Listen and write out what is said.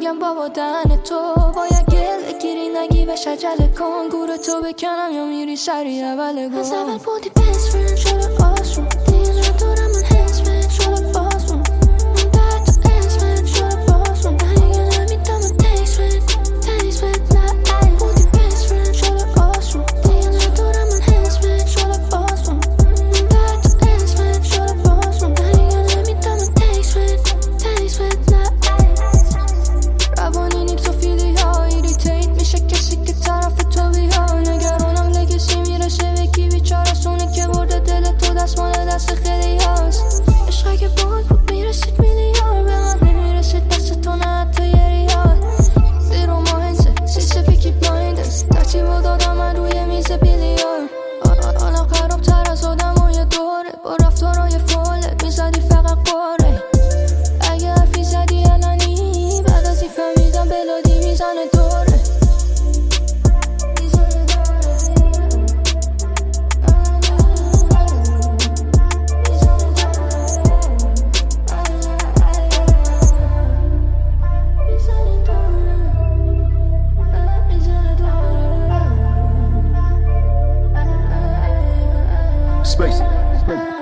میگم بابا دهن تو باید گله گیری نگی و شجله کن گور تو بکنم یا میری سری اول گم از اول بودی best friend شده آسون دیگه ندارم من حس بهت شده بازون من در تو اسمت شده بازون دیگه نمیدم تیس بهت نه بودی best friend شده آسون دیگه ندارم من حس بهت شده بازون من در تو اسمت شده بازون دیگه نمیدم تیس بهت نه روانی نیک تو فیلی ها ایریتیت میشه کسی که طرف تو بیا نگرانم لگسی میرسه به کی بیچاره سونه که برده دل تو دستمال دست خیلی هاست عشق اگه باید بود میرسید میلیار به من نمیرسید دست تو نه حتی یه ریال زیرو ماهنسه سیسه پیکی بلایندست ترتیب و دادم من روی میز بیلیار حالا خراب تر از آدم و یه دوره با رفتارای فالت میزدی فقط قاره اگه حرفی زدی علنی بعد از این فهمیدم بلادی میزنه دوره Space.